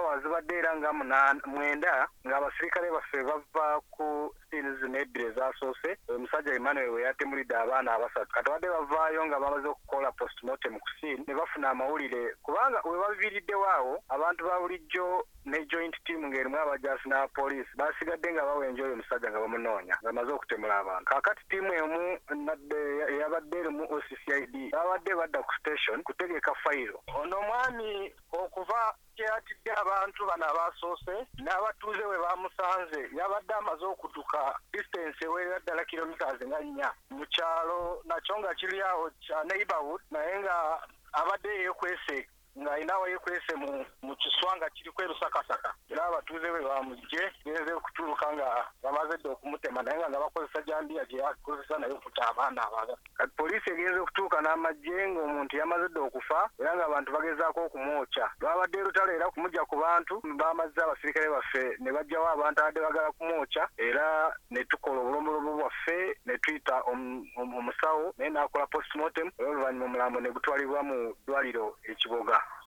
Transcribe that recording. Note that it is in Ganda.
hours zibadde era nga mwenda ng'abasirikale baffe bava ku scenes n'ebbiri ezasoose omusajja Emmanuel we yatemulidde abaana abasatu kati badde bavaayo nga bamaze okukola postmortem ku scene ne bafuna amawulire kubanga we baviiriddewo awo abantu ba bulijjo ne joint team ng'erimu abajaasi n'abapoliisi basigadde nga bawenja oyo omusajja nga bamunoonya ng'amaze okutemula abantu kaakati ttiimu emu yabadde erimu OCCID babadde badda ku station kutegeka fayiro ono omwami okuva kyeyatidde abantu bano abasoose n'abatuuze we bamusanze yabadde amaze okutuka distance ewerera ddala kilometers nga 4 mu kyalo nakyo nga kiri awo kya neighborhood naye nga abadde yeekwese ng'ayinawo yeekwese mu kiswa nga kiriko erusakasaka era abatuuze be bamugye genze okutuuka nga bamaze dde okumutema naye nga bakozesa jambiya gye yakozesa naye okutta abaana abaga kati poliisi egenze okutuuka n'amagye ng'omuntu yamaze dde okufa era ng'abantu bagezaako okumwokya lwabadde erutalo era kumujja ku bantu bamazze abasirikale baffe ne bajjawo abantu abadde bagala kumwokya era ne tukola obulombolombo bwaffe ne tuyita omusawo naye n'akola postmortem era oluvannyuma omulambo ne gutwalibwa mu ddwaliro ekiboga